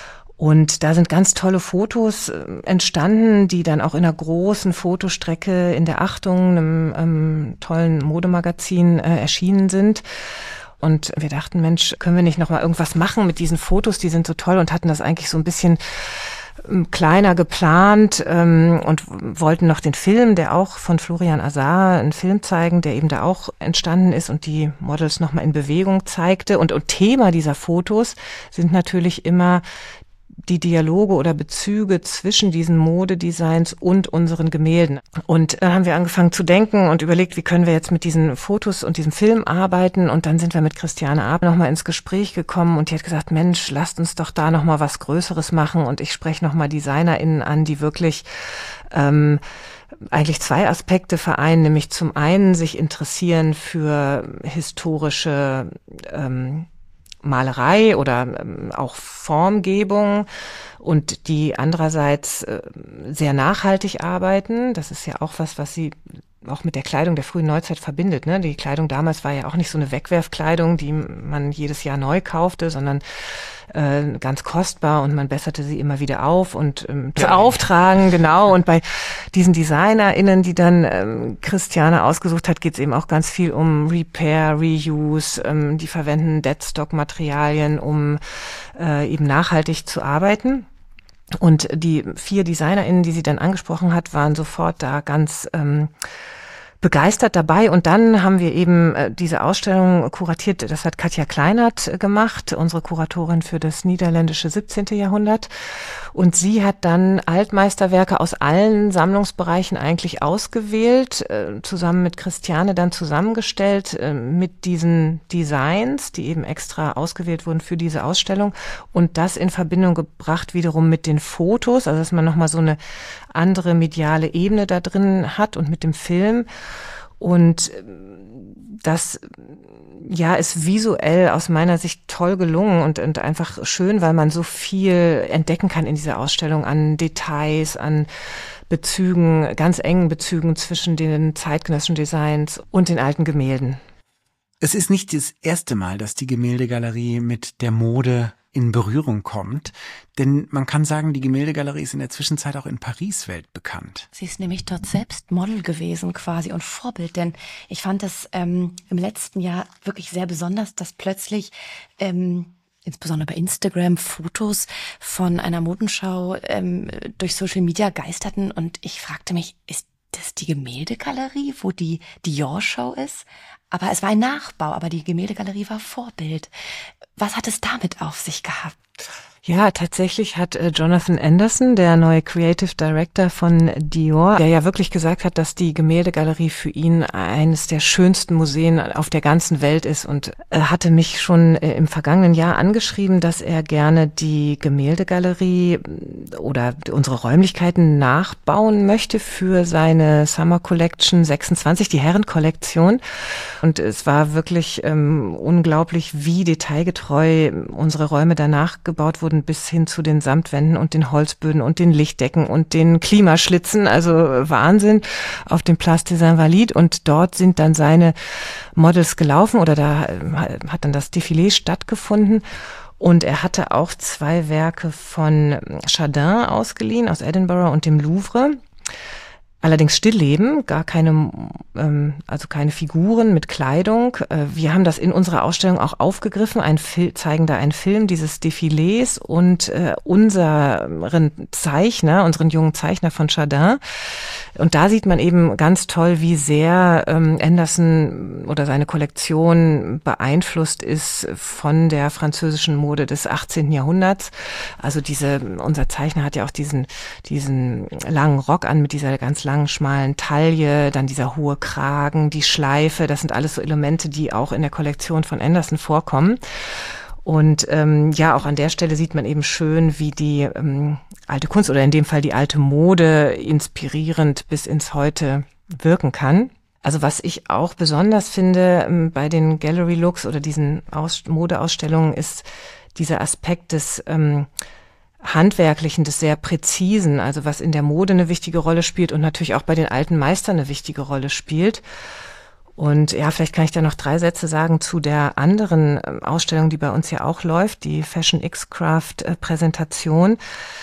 Und da sind ganz tolle Fotos äh, entstanden, die dann auch in einer großen Fotostrecke in der Achtung, einem ähm, tollen Modemagazin, äh, erschienen sind. Und wir dachten, Mensch, können wir nicht noch mal irgendwas machen mit diesen Fotos? Die sind so toll und hatten das eigentlich so ein bisschen ähm, kleiner geplant ähm, und wollten noch den Film, der auch von Florian Azar, einen Film zeigen, der eben da auch entstanden ist und die Models noch mal in Bewegung zeigte. Und, und Thema dieser Fotos sind natürlich immer die Dialoge oder Bezüge zwischen diesen Modedesigns und unseren Gemälden. Und dann haben wir angefangen zu denken und überlegt, wie können wir jetzt mit diesen Fotos und diesem Film arbeiten. Und dann sind wir mit Christiane Arp nochmal ins Gespräch gekommen und die hat gesagt, Mensch, lasst uns doch da nochmal was Größeres machen. Und ich spreche nochmal DesignerInnen an, die wirklich ähm, eigentlich zwei Aspekte vereinen, nämlich zum einen sich interessieren für historische ähm, Malerei oder ähm, auch Formgebung und die andererseits äh, sehr nachhaltig arbeiten. Das ist ja auch was, was sie auch mit der Kleidung der frühen Neuzeit verbindet, ne? Die Kleidung damals war ja auch nicht so eine Wegwerfkleidung, die man jedes Jahr neu kaufte, sondern äh, ganz kostbar und man besserte sie immer wieder auf und ähm, zu auftragen, genau. Und bei diesen DesignerInnen, die dann ähm, Christiane ausgesucht hat, geht es eben auch ganz viel um Repair, Reuse. Ähm, die verwenden Deadstock-Materialien, um äh, eben nachhaltig zu arbeiten. Und die vier DesignerInnen, die sie dann angesprochen hat, waren sofort da ganz ähm, begeistert dabei. Und dann haben wir eben äh, diese Ausstellung kuratiert. Das hat Katja Kleinert äh, gemacht, unsere Kuratorin für das niederländische siebzehnte Jahrhundert. Und sie hat dann Altmeisterwerke aus allen Sammlungsbereichen eigentlich ausgewählt, äh, zusammen mit Christiane dann zusammengestellt äh, mit diesen Designs, die eben extra ausgewählt wurden für diese Ausstellung. Und das in Verbindung gebracht wiederum mit den Fotos, also dass man nochmal so eine andere mediale Ebene da drin hat und mit dem Film. Und das, ja, ist visuell aus meiner Sicht toll gelungen und, und einfach schön, weil man so viel entdecken kann in dieser Ausstellung an Details, an Bezügen, ganz engen Bezügen zwischen den zeitgenössischen Designs und den alten Gemälden. Es ist nicht das erste Mal, dass die Gemäldegalerie mit der Mode in Berührung kommt. Denn man kann sagen, die Gemäldegalerie ist in der Zwischenzeit auch in Paris weltbekannt. Sie ist nämlich dort selbst Model gewesen quasi und Vorbild, denn ich fand es ähm, im letzten Jahr wirklich sehr besonders, dass plötzlich ähm, insbesondere bei Instagram Fotos von einer Modenschau ähm, durch Social Media geisterten und ich fragte mich, ist das die Gemäldegalerie, wo die Dior-Show ist? Aber es war ein Nachbau, aber die Gemäldegalerie war Vorbild. Was hat es damit auf sich gehabt? Ja, tatsächlich hat äh, Jonathan Anderson, der neue Creative Director von Dior, der ja wirklich gesagt hat, dass die Gemäldegalerie für ihn eines der schönsten Museen auf der ganzen Welt ist und äh, hatte mich schon äh, im vergangenen Jahr angeschrieben, dass er gerne die Gemäldegalerie oder unsere Räumlichkeiten nachbauen möchte für seine Summer Collection sechsundzwanzig, die Herrenkollektion. Und es war wirklich ähm, unglaublich, wie detailgetreu unsere Räume danach gebaut wurden, bis hin zu den Samtwänden und den Holzböden und den Lichtdecken und den Klimaschlitzen. Also Wahnsinn auf dem Place des Invalides. Und dort sind dann seine Models gelaufen oder da hat dann das Defilé stattgefunden. Und er hatte auch zwei Werke von Chardin ausgeliehen aus Edinburgh und dem Louvre. Allerdings Stillleben, gar keine, ähm, also keine Figuren mit Kleidung. Äh, wir haben das in unserer Ausstellung auch aufgegriffen, ein Fil- zeigen da einen Film dieses Defilés und äh, unseren Zeichner, unseren jungen Zeichner von Chardin. Und da sieht man eben ganz toll, wie sehr ähm, Anderson oder seine Kollektion beeinflusst ist von der französischen Mode des achtzehnten Jahrhunderts. Also diese, unser Zeichner hat ja auch diesen, diesen langen Rock an mit dieser ganz langen, schmalen Taille, dann dieser hohe Kragen, die Schleife, das sind alles so Elemente, die auch in der Kollektion von Anderson vorkommen. Und ähm, ja, auch an der Stelle sieht man eben schön, wie die ähm, alte Kunst oder in dem Fall die alte Mode inspirierend bis ins Heute wirken kann. Also was ich auch besonders finde ähm, bei den Gallery Looks oder diesen Aus- Modeausstellungen ist dieser Aspekt des ähm, Handwerklichen, des sehr Präzisen, also was in der Mode eine wichtige Rolle spielt und natürlich auch bei den alten Meistern eine wichtige Rolle spielt. Und ja, vielleicht kann ich da noch drei Sätze sagen zu der anderen Ausstellung, die bei uns ja auch läuft, die Fashion X-Craft Präsentation.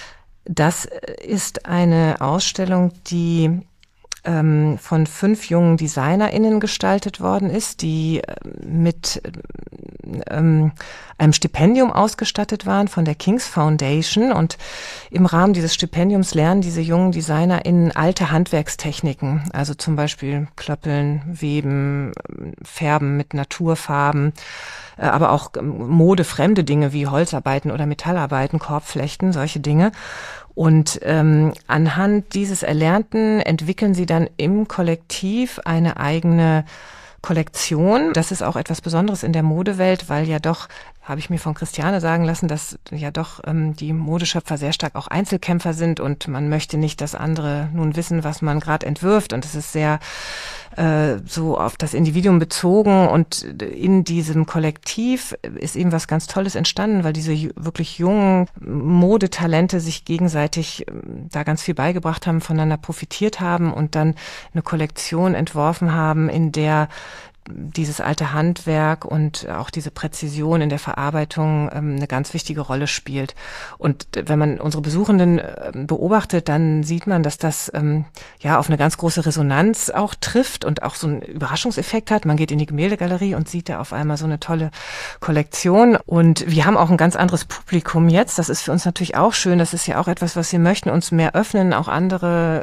Das ist eine Ausstellung, die ähm, von fünf jungen DesignerInnen gestaltet worden ist, die mit ähm, einem Stipendium ausgestattet waren von der King's Foundation. Und im Rahmen dieses Stipendiums lernen diese jungen DesignerInnen alte Handwerkstechniken, also zum Beispiel Klöppeln, Weben, Färben mit Naturfarben, aber auch modefremde Dinge wie Holzarbeiten oder Metallarbeiten, Korbflechten, solche Dinge. Und ähm, anhand dieses Erlernten entwickeln sie dann im Kollektiv eine eigene Kollektion. Das ist auch etwas Besonderes in der Modewelt, weil ja doch, habe ich mir von Christiane sagen lassen, dass ja doch ähm, die Modeschöpfer sehr stark auch Einzelkämpfer sind und man möchte nicht, dass andere nun wissen, was man gerade entwirft. Und es ist sehr äh, so auf das Individuum bezogen und in diesem Kollektiv ist eben was ganz Tolles entstanden, weil diese wirklich jungen Modetalente sich gegenseitig äh, da ganz viel beigebracht haben, voneinander profitiert haben und dann eine Kollektion entworfen haben, in der dieses alte Handwerk und auch diese Präzision in der Verarbeitung ähm, eine ganz wichtige Rolle spielt. Und wenn man unsere Besuchenden äh, beobachtet, dann sieht man, dass das ähm, ja auf eine ganz große Resonanz auch trifft und auch so einen Überraschungseffekt hat. Man geht in die Gemäldegalerie und sieht da auf einmal so eine tolle Kollektion. Und wir haben auch ein ganz anderes Publikum jetzt. Das ist für uns natürlich auch schön. Das ist ja auch etwas, was wir möchten, uns mehr öffnen, auch andere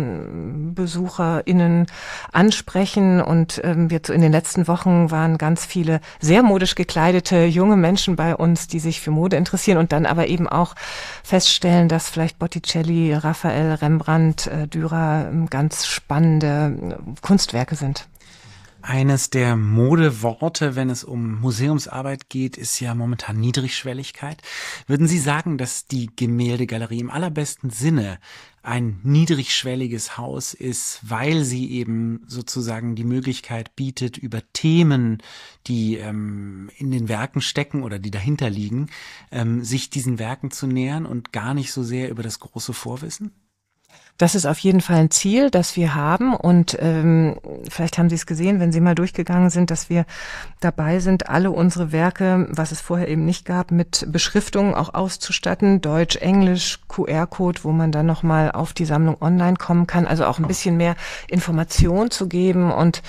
ähm, BesucherInnen ansprechen. Und ähm, wir in den letzten Wochen waren ganz viele sehr modisch gekleidete junge Menschen bei uns, die sich für Mode interessieren und dann aber eben auch feststellen, dass vielleicht Botticelli, Raphael, Rembrandt, äh, Dürer ganz spannende Kunstwerke sind. Eines der Modeworte, wenn es um Museumsarbeit geht, ist ja momentan Niedrigschwelligkeit. Würden Sie sagen, dass die Gemäldegalerie im allerbesten Sinne ein niedrigschwelliges Haus ist, weil sie eben sozusagen die Möglichkeit bietet, über Themen, die ähm, in den Werken stecken oder die dahinter liegen, ähm, sich diesen Werken zu nähern und gar nicht so sehr über das große Vorwissen? Das ist auf jeden Fall ein Ziel, das wir haben und ähm, vielleicht haben Sie es gesehen, wenn Sie mal durchgegangen sind, dass wir dabei sind, alle unsere Werke, was es vorher eben nicht gab, mit Beschriftungen auch auszustatten, Deutsch, Englisch, Q R-Code, wo man dann nochmal auf die Sammlung online kommen kann, also auch ein bisschen mehr Information zu geben und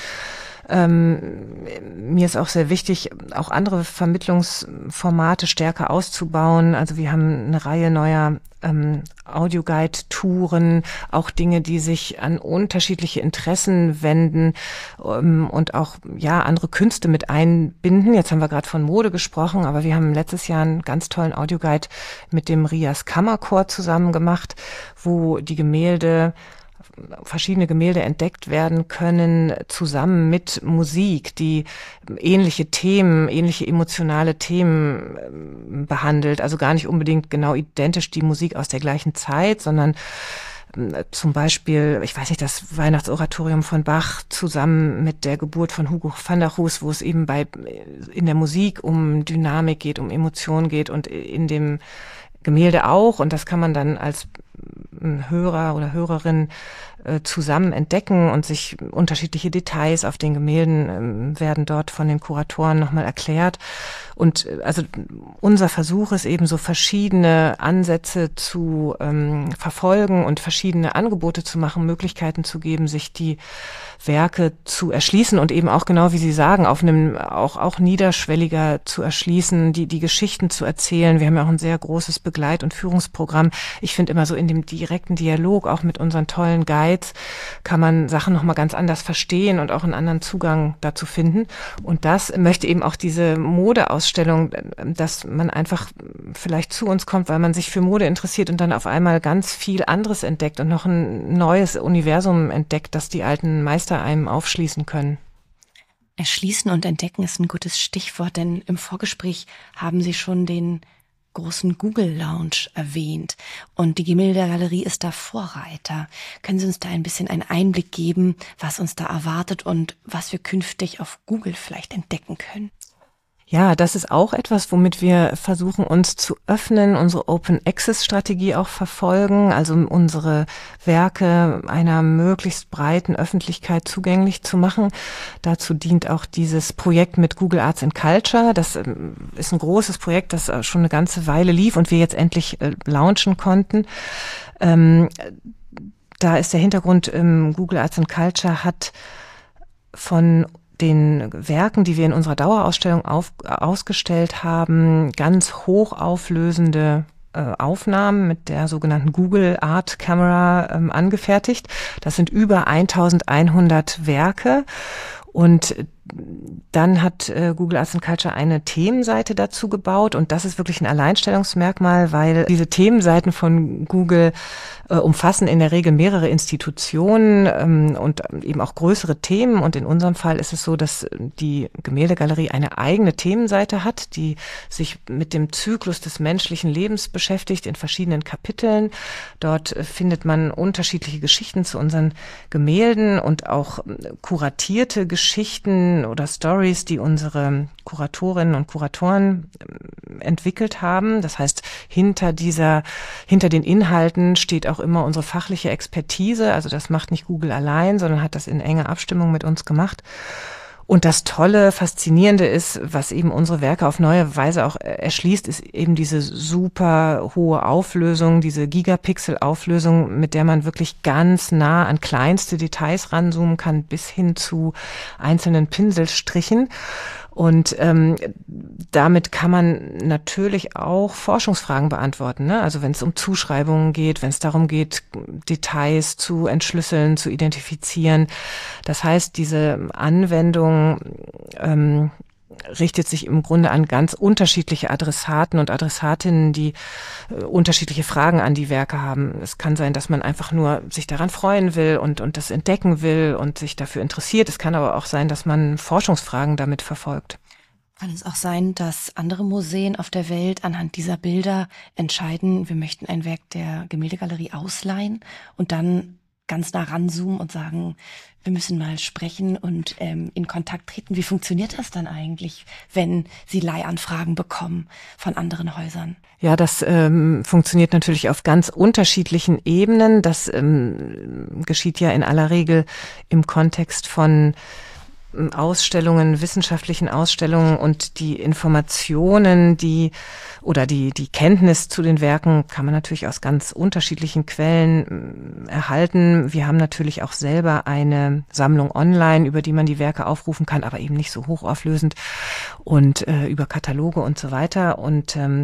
Ähm, mir ist auch sehr wichtig, auch andere Vermittlungsformate stärker auszubauen. Also wir haben eine Reihe neuer ähm, Audioguide-Touren, auch Dinge, die sich an unterschiedliche Interessen wenden ähm, und auch ja andere Künste mit einbinden. Jetzt haben wir gerade von Mode gesprochen, aber wir haben letztes Jahr einen ganz tollen Audioguide mit dem Rias Kammerchor zusammen gemacht, wo die Gemälde verschiedene Gemälde entdeckt werden können, zusammen mit Musik, die ähnliche Themen, ähnliche emotionale Themen behandelt. Also gar nicht unbedingt genau identisch die Musik aus der gleichen Zeit, sondern zum Beispiel, ich weiß nicht, das Weihnachtsoratorium von Bach zusammen mit der Geburt von Hugo van der Goes, wo es eben bei in der Musik um Dynamik geht, um Emotionen geht und in dem Gemälde auch. Und das kann man dann als Hörer oder Hörerin äh, zusammen entdecken und sich unterschiedliche Details auf den Gemälden äh, werden dort von den Kuratoren nochmal erklärt. Und äh, also unser Versuch ist eben so verschiedene Ansätze zu ähm, verfolgen und verschiedene Angebote zu machen, Möglichkeiten zu geben, sich die Werke zu erschließen und eben auch genau wie Sie sagen, auf einem auch auch niederschwelliger zu erschließen, die die Geschichten zu erzählen. Wir haben ja auch ein sehr großes Begleit- und Führungsprogramm. Ich finde immer so in dem direkten Dialog, auch mit unseren tollen Guides, kann man Sachen nochmal ganz anders verstehen und auch einen anderen Zugang dazu finden. Und das möchte eben auch diese Modeausstellung, dass man einfach vielleicht zu uns kommt, weil man sich für Mode interessiert und dann auf einmal ganz viel anderes entdeckt und noch ein neues Universum entdeckt, das die alten Meister einem aufschließen können. Erschließen und entdecken ist ein gutes Stichwort, denn im Vorgespräch haben Sie schon den großen Google Lounge erwähnt und die Gemäldegalerie ist da Vorreiter. Können Sie uns da ein bisschen einen Einblick geben, was uns da erwartet und was wir künftig auf Google vielleicht entdecken können? Ja, das ist auch etwas, womit wir versuchen, uns zu öffnen, unsere Open-Access-Strategie auch verfolgen, also unsere Werke einer möglichst breiten Öffentlichkeit zugänglich zu machen. Dazu dient auch dieses Projekt mit Google Arts and Culture. Das ist ein großes Projekt, das schon eine ganze Weile lief und wir jetzt endlich launchen konnten. Ähm, da ist der Hintergrund, ähm, Google Arts and Culture hat von den Werken, die wir in unserer Dauerausstellung auf, ausgestellt haben, ganz hochauflösende äh, Aufnahmen mit der sogenannten Google Art Camera ähm, angefertigt. Das sind über eintausendeinhundert Werke und dann hat äh, Google Arts and Culture eine Themenseite dazu gebaut und das ist wirklich ein Alleinstellungsmerkmal, weil diese Themenseiten von Google äh, umfassen in der Regel mehrere Institutionen ähm, und eben auch größere Themen und in unserem Fall ist es so, dass die Gemäldegalerie eine eigene Themenseite hat, die sich mit dem Zyklus des menschlichen Lebens beschäftigt in verschiedenen Kapiteln. Dort äh, findet man unterschiedliche Geschichten zu unseren Gemälden und auch äh, kuratierte Geschichten oder Stories, die unsere Kuratorinnen und Kuratoren entwickelt haben. Das heißt, hinter dieser, hinter den Inhalten steht auch immer unsere fachliche Expertise. Also das macht nicht Google allein, sondern hat das in enger Abstimmung mit uns gemacht. Und das Tolle, Faszinierende ist, was eben unsere Werke auf neue Weise auch erschließt, ist eben diese super hohe Auflösung, diese Gigapixel-Auflösung, mit der man wirklich ganz nah an kleinste Details ranzoomen kann, bis hin zu einzelnen Pinselstrichen. Und ähm, damit kann man natürlich auch Forschungsfragen beantworten, ne? Also wenn es um Zuschreibungen geht, wenn es darum geht, Details zu entschlüsseln, zu identifizieren. Das heißt, diese Anwendung ähm, richtet sich im Grunde an ganz unterschiedliche Adressaten und Adressatinnen, die äh, unterschiedliche Fragen an die Werke haben. Es kann sein, dass man einfach nur sich daran freuen will und, und das entdecken will und sich dafür interessiert. Es kann aber auch sein, dass man Forschungsfragen damit verfolgt. Kann es auch sein, dass andere Museen auf der Welt anhand dieser Bilder entscheiden, wir möchten ein Werk der Gemäldegalerie ausleihen und dann ganz nah ranzoomen und sagen, wir müssen mal sprechen und ähm, in Kontakt treten. Wie funktioniert das dann eigentlich, wenn Sie Leihanfragen bekommen von anderen Häusern? Ja, das ähm, funktioniert natürlich auf ganz unterschiedlichen Ebenen. Das ähm, geschieht ja in aller Regel im Kontext von Ausstellungen, wissenschaftlichen Ausstellungen, und die Informationen, die oder die die Kenntnis zu den Werken kann man natürlich aus ganz unterschiedlichen Quellen erhalten. Wir haben natürlich auch selber eine Sammlung online, über die man die Werke aufrufen kann, aber eben nicht so hochauflösend, und äh, über Kataloge und so weiter. Und ähm,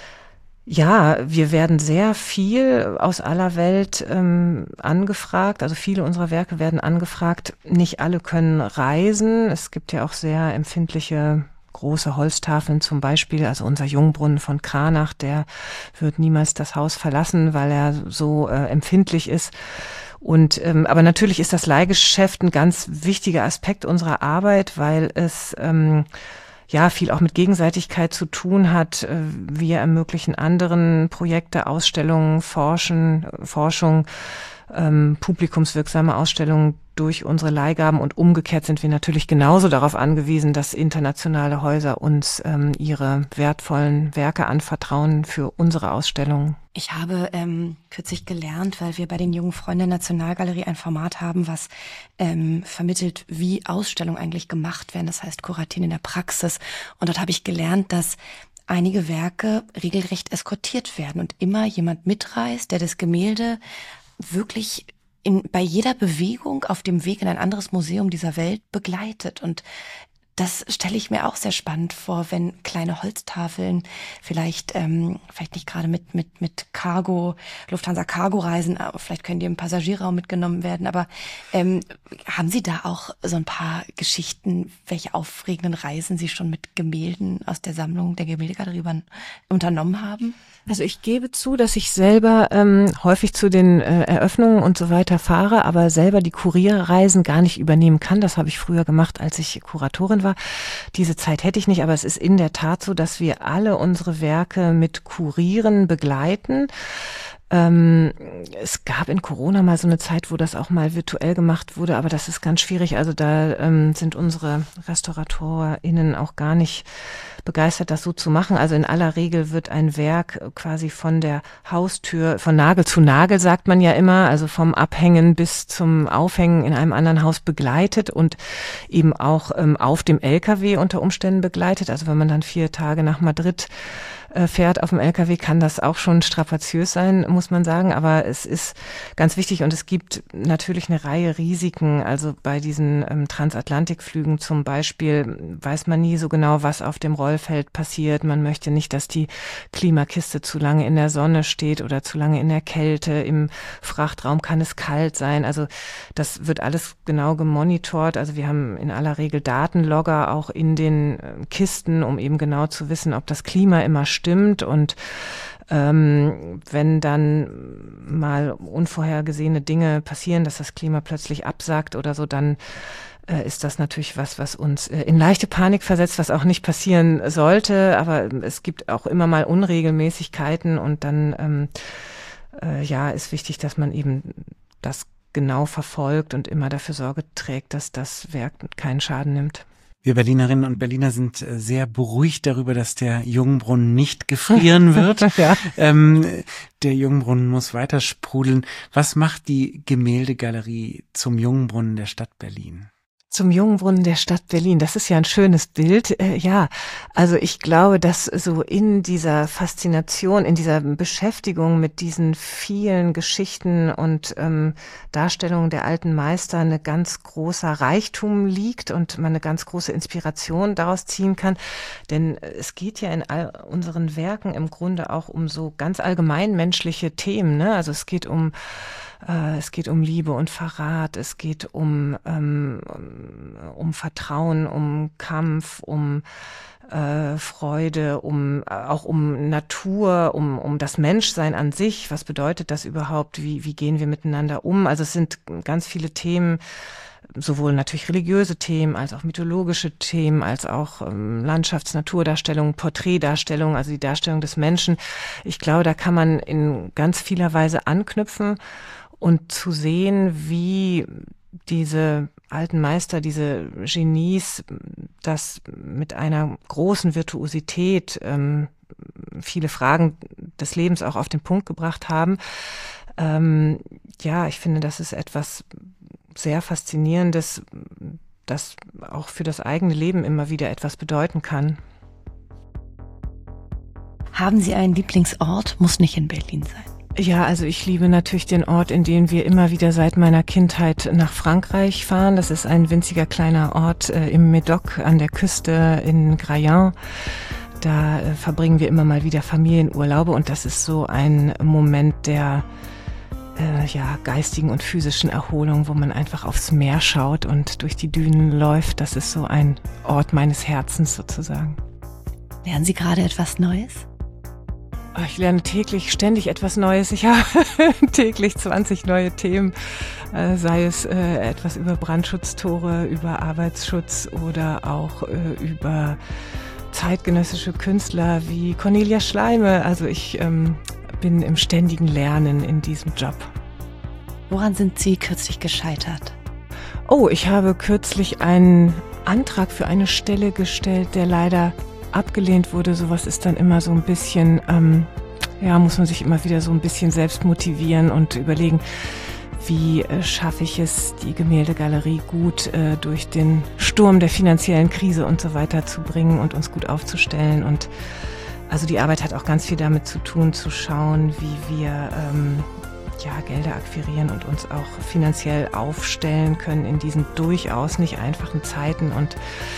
ja, wir werden sehr viel aus aller Welt ähm, angefragt. Also viele unserer Werke werden angefragt. Nicht alle können reisen. Es gibt ja auch sehr empfindliche große Holztafeln zum Beispiel. Also unser Jungbrunnen von Kranach, der wird niemals das Haus verlassen, weil er so äh, empfindlich ist. Und ähm, aber natürlich ist das Leihgeschäft ein ganz wichtiger Aspekt unserer Arbeit, weil es ähm, ja viel auch mit Gegenseitigkeit zu tun hat. Wir ermöglichen anderen Projekte, Ausstellungen, Forschen, Forschung, ähm, publikumswirksame Ausstellungen durch unsere Leihgaben, und umgekehrt sind wir natürlich genauso darauf angewiesen, dass internationale Häuser uns ähm, ihre wertvollen Werke anvertrauen für unsere Ausstellungen. Ich habe ähm, kürzlich gelernt, weil wir bei den Jungen Freunden der Nationalgalerie ein Format haben, was ähm, vermittelt, wie Ausstellungen eigentlich gemacht werden. Das heißt Kuratieren in der Praxis. Und dort habe ich gelernt, dass einige Werke regelrecht eskortiert werden und immer jemand mitreist, der das Gemälde wirklich in, bei jeder Bewegung auf dem Weg in ein anderes Museum dieser Welt begleitet. Und das stelle ich mir auch sehr spannend vor, wenn kleine Holztafeln vielleicht ähm, vielleicht nicht gerade mit mit mit Cargo, Lufthansa Cargo reisen, aber vielleicht können die im Passagierraum mitgenommen werden. Aber ähm, haben Sie da auch so ein paar Geschichten, welche aufregenden Reisen Sie schon mit Gemälden aus der Sammlung der Gemäldegalerie unternommen haben? Also ich gebe zu, dass ich selber ähm, häufig zu den äh, Eröffnungen und so weiter fahre, aber selber die Kurierreisen gar nicht übernehmen kann. Das habe ich früher gemacht, als ich Kuratorin war. Diese Zeit hätte ich nicht, aber es ist in der Tat so, dass wir alle unsere Werke mit Kurieren begleiten. Ähm, es gab in Corona mal so eine Zeit, wo das auch mal virtuell gemacht wurde, aber das ist ganz schwierig. Also da ähm, sind unsere RestauratorInnen auch gar nicht begeistert, das so zu machen. Also in aller Regel wird ein Werk quasi von der Haustür, von Nagel zu Nagel, sagt man ja immer, also vom Abhängen bis zum Aufhängen in einem anderen Haus begleitet und eben auch ähm, auf dem L K W unter Umständen begleitet. Also wenn man dann vier Tage nach Madrid fährt auf dem L K W, kann das auch schon strapaziös sein, muss man sagen. Aber es ist ganz wichtig, und es gibt natürlich eine Reihe Risiken. Also bei diesen ähm, Transatlantikflügen zum Beispiel weiß man nie so genau, was auf dem Rollfeld passiert. Man möchte nicht, dass die Klimakiste zu lange in der Sonne steht oder zu lange in der Kälte. Im Frachtraum kann es kalt sein. Also das wird alles genau gemonitort. Also wir haben in aller Regel Datenlogger auch in den äh, Kisten, um eben genau zu wissen, ob das Klima immer stimmt. Stimmt und ähm, wenn dann mal unvorhergesehene Dinge passieren, dass das Klima plötzlich absackt oder so, dann äh, ist das natürlich was, was uns äh, in leichte Panik versetzt, was auch nicht passieren sollte. Aber es gibt auch immer mal Unregelmäßigkeiten, und dann ähm, äh, ja ist wichtig, dass man eben das genau verfolgt und immer dafür Sorge trägt, dass das Werk keinen Schaden nimmt. Wir Berlinerinnen und Berliner sind sehr beruhigt darüber, dass der Jungbrunnen nicht gefrieren wird. Ja. ähm, der Jungbrunnen muss weiter sprudeln. Was macht die Gemäldegalerie zum Jungbrunnen der Stadt Berlin? Zum Jungbrunnen der Stadt Berlin, das ist ja ein schönes Bild. Äh, ja, also ich glaube, dass so in dieser Faszination, in dieser Beschäftigung mit diesen vielen Geschichten und ähm, Darstellungen der alten Meister eine ganz großer Reichtum liegt und man eine ganz große Inspiration daraus ziehen kann. Denn es geht ja in all unseren Werken im Grunde auch um so ganz allgemeinmenschliche Themen, ne? Also es geht um Es geht um Liebe und Verrat, es geht um, ähm, um Vertrauen, um Kampf, um äh, Freude, um auch um Natur, um, um das Menschsein an sich. Was bedeutet das überhaupt? Wie, wie gehen wir miteinander um? Also es sind ganz viele Themen, sowohl natürlich religiöse Themen, als auch mythologische Themen, als auch ähm, Landschafts-, Naturdarstellungen, Porträtdarstellungen, also die Darstellung des Menschen. Ich glaube, da kann man in ganz vieler Weise anknüpfen. und zu sehen, wie diese alten Meister, diese Genies, das mit einer großen Virtuosität ähm, viele Fragen des Lebens auch auf den Punkt gebracht haben. Ähm, ja, ich finde, das ist etwas sehr Faszinierendes, das auch für das eigene Leben immer wieder etwas bedeuten kann. Haben Sie einen Lieblingsort? Muss nicht in Berlin sein. Ja, also ich liebe natürlich den Ort, in den wir immer wieder seit meiner Kindheit nach Frankreich fahren. Das ist ein winziger kleiner Ort äh, im Médoc an der Küste in Graillens. Da äh, verbringen wir immer mal wieder Familienurlaube und das ist so ein Moment der äh, ja, geistigen und physischen Erholung, wo man einfach aufs Meer schaut und durch die Dünen läuft. Das ist so ein Ort meines Herzens sozusagen. Lernen Sie gerade etwas Neues? Ich lerne täglich ständig etwas Neues. Ich habe täglich zwanzig neue Themen, äh, sei es äh, etwas über Brandschutztore, über Arbeitsschutz oder auch äh, über zeitgenössische Künstler wie Cornelia Schleime. Also ich ähm, bin im ständigen Lernen in diesem Job. Woran sind Sie kürzlich gescheitert? Oh, ich habe kürzlich einen Antrag für eine Stelle gestellt, der leider abgelehnt wurde. Sowas ist dann immer so ein bisschen, ähm, ja, muss man sich immer wieder so ein bisschen selbst motivieren und überlegen, wie äh, schaffe ich es, die Gemäldegalerie gut äh, durch den Sturm der finanziellen Krise und so weiter zu bringen und uns gut aufzustellen. Und also die Arbeit hat auch ganz viel damit zu tun, zu schauen, wie wir ähm, ja, Gelder akquirieren und uns auch finanziell aufstellen können in diesen durchaus nicht einfachen Zeiten. Und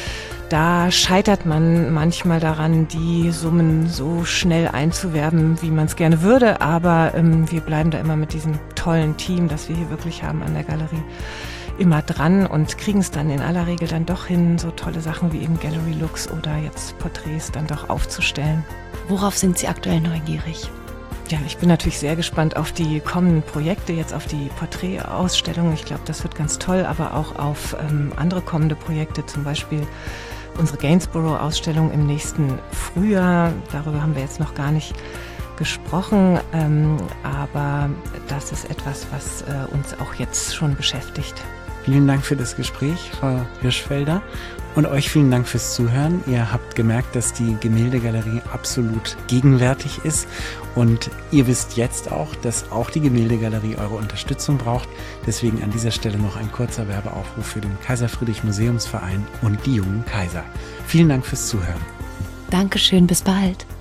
da scheitert man manchmal daran, die Summen so schnell einzuwerben, wie man es gerne würde. Aber ähm, wir bleiben da immer mit diesem tollen Team, das wir hier wirklich haben an der Galerie, immer dran und kriegen es dann in aller Regel dann doch hin, so tolle Sachen wie eben Gallery Looks oder jetzt Porträts dann doch aufzustellen. Worauf sind Sie aktuell neugierig? Ja, ich bin natürlich sehr gespannt auf die kommenden Projekte, jetzt auf die Porträtausstellung. Ich glaube, das wird ganz toll, aber auch auf ähm, andere kommende Projekte, zum Beispiel unsere Gainsborough-Ausstellung im nächsten Frühjahr. Darüber haben wir jetzt noch gar nicht gesprochen, ähm, aber das ist etwas, was äh, uns auch jetzt schon beschäftigt. Vielen Dank für das Gespräch, Frau Hirschfelder. Und euch vielen Dank fürs Zuhören. Ihr habt gemerkt, dass die Gemäldegalerie absolut gegenwärtig ist. Und ihr wisst jetzt auch, dass auch die Gemäldegalerie eure Unterstützung braucht. Deswegen an dieser Stelle noch ein kurzer Werbeaufruf für den Kaiser Friedrich Museumsverein und die jungen Kaiser. Vielen Dank fürs Zuhören. Dankeschön, bis bald.